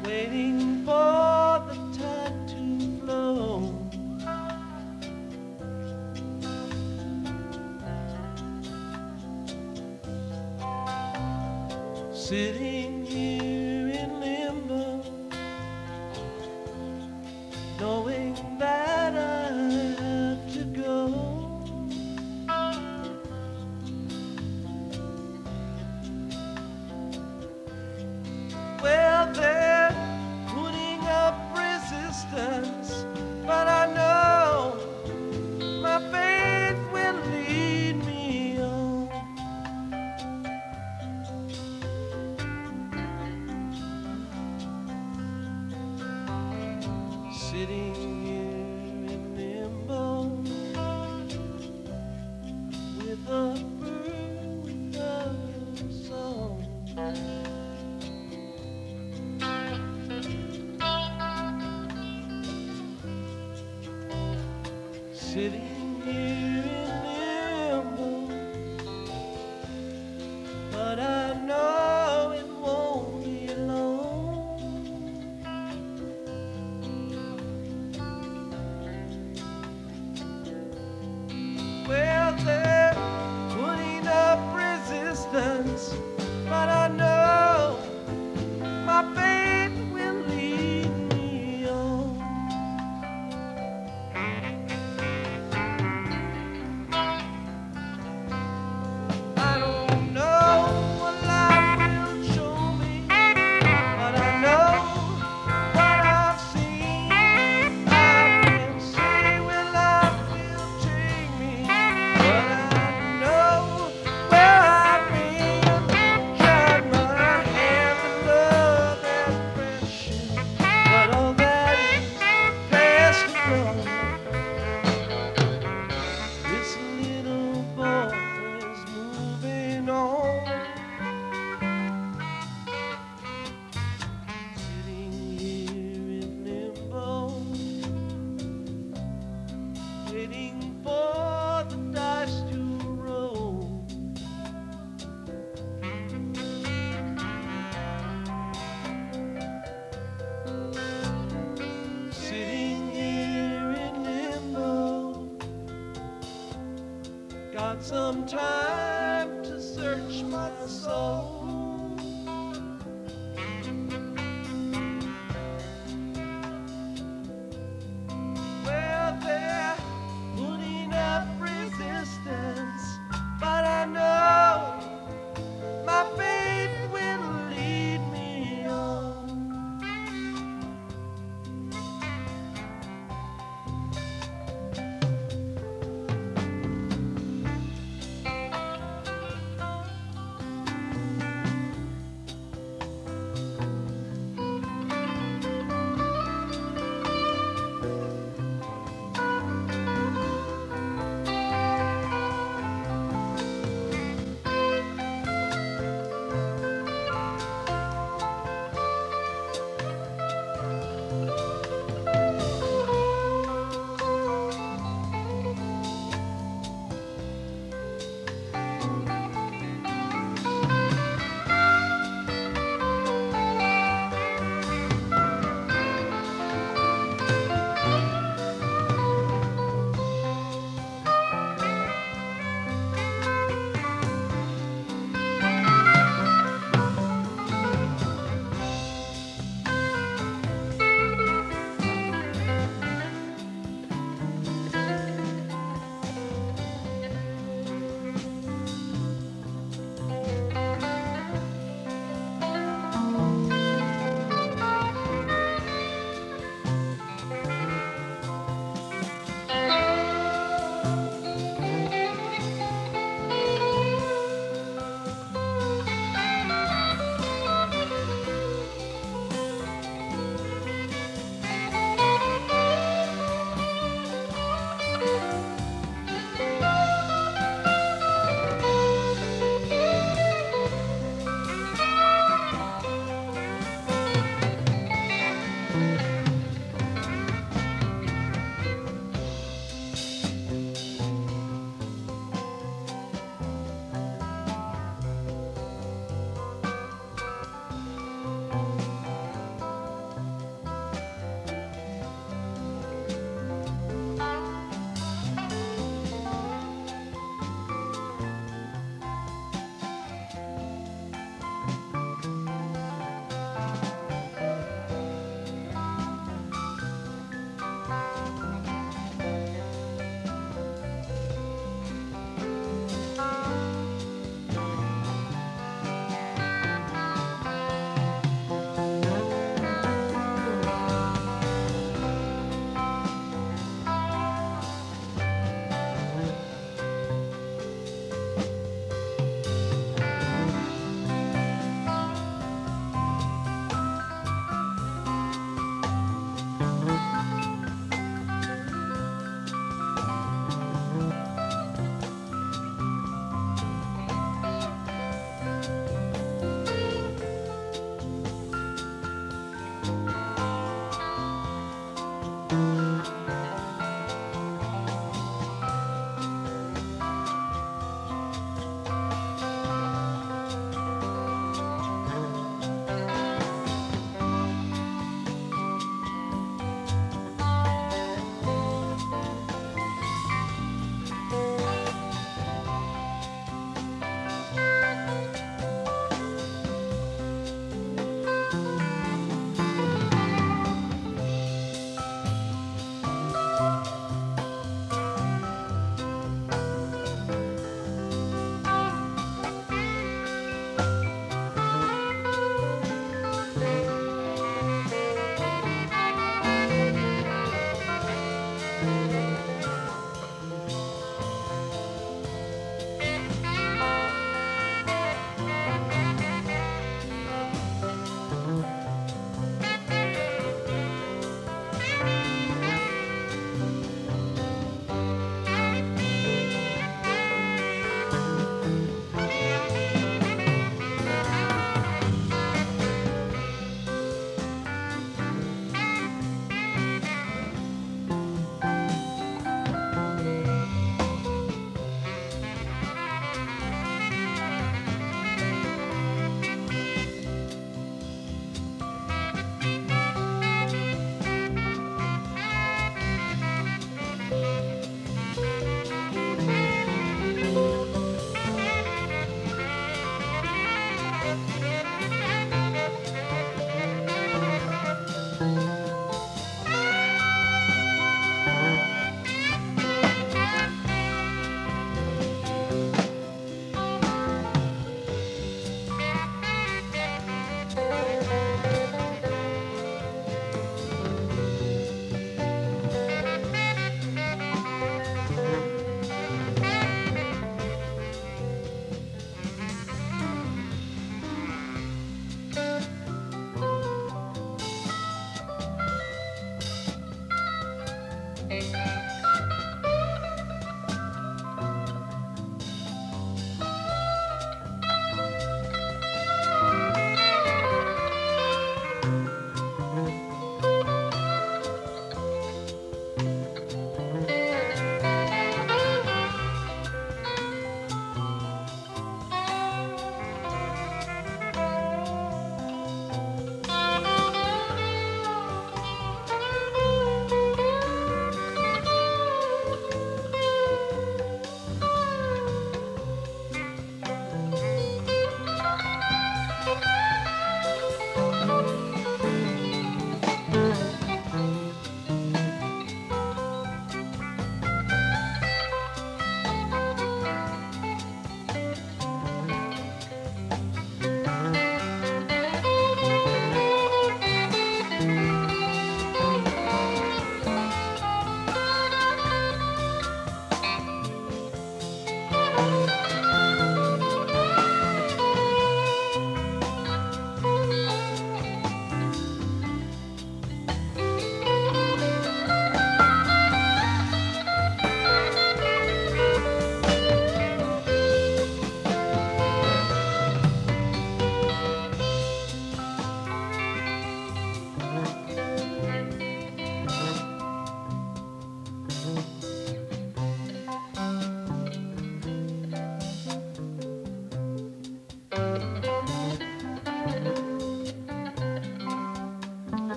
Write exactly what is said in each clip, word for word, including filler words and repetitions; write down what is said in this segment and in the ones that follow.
waiting for the tide to flow. Sitting here in limbo, knowing that I have to go. Well, they're putting up resistance, but I know my faith will lead me on. Sitting here in limbo with a bird without a song. Sitting here in limbo, but I know it won't be long. Well, they're putting up resistance, but I know my faith will lead me on. I don't know what life will show me, but I know what I've seen. I can't say where life will take me, but I know where I've been. Tried my hand to love and friendship, but all that is past and gone. This little boy is moving on. Sitting here in limbo, waiting for the dice to roll. Sitting here in limbo, got some time to search my soul. Well, they're putting up resistance, but I know my faith will lead me on.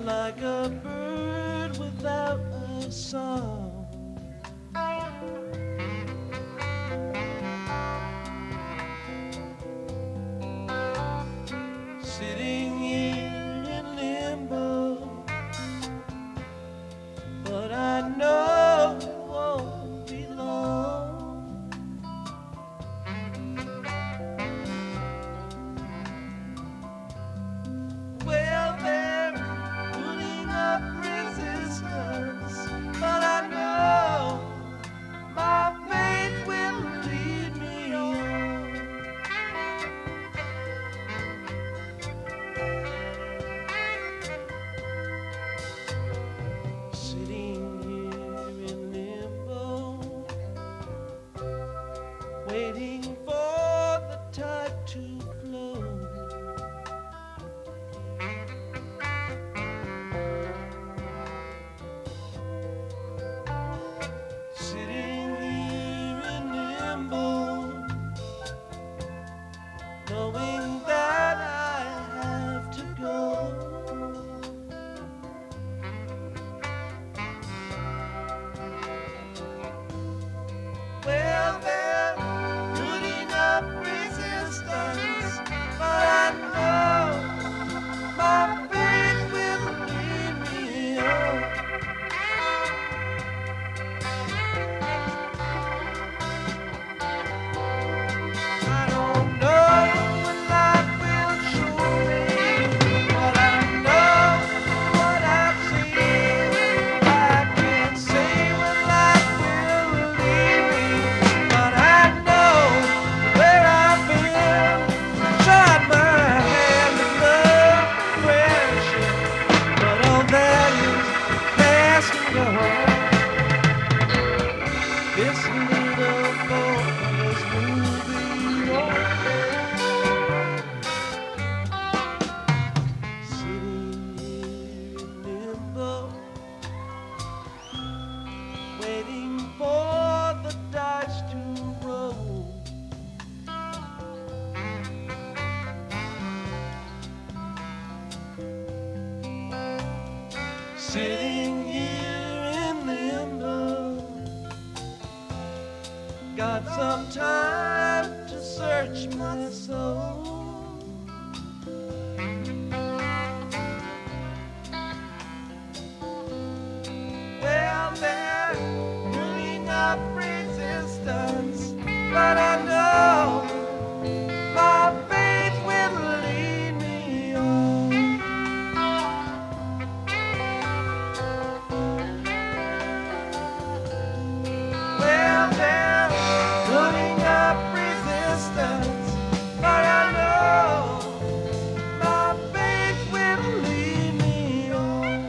like a bird without a song. Sitting here in limbo, but I know it won't be long. Well, they're putting up resistance, but I know my faith will lead me on. Sitting here in limbo, waiting for the tide to flow. Sitting here in limbo, knowing that I have to go. Well, they're putting up resistance, but I know my faith will lead me on. I don't know what life will show me, but I know what I've seen. I can't say what life will lead me, but I know where I've been. Tried my hand in love and friendship, but all that is past and gone. This little boy is moving on. Sitting here in limbo, waiting for the dice to roll. Sitting here in limbo, got some time to search my soul. Well, they're putting up resistance, but I know my faith will lead me on. Well, they're putting up resistance, but I know my faith will lead me on.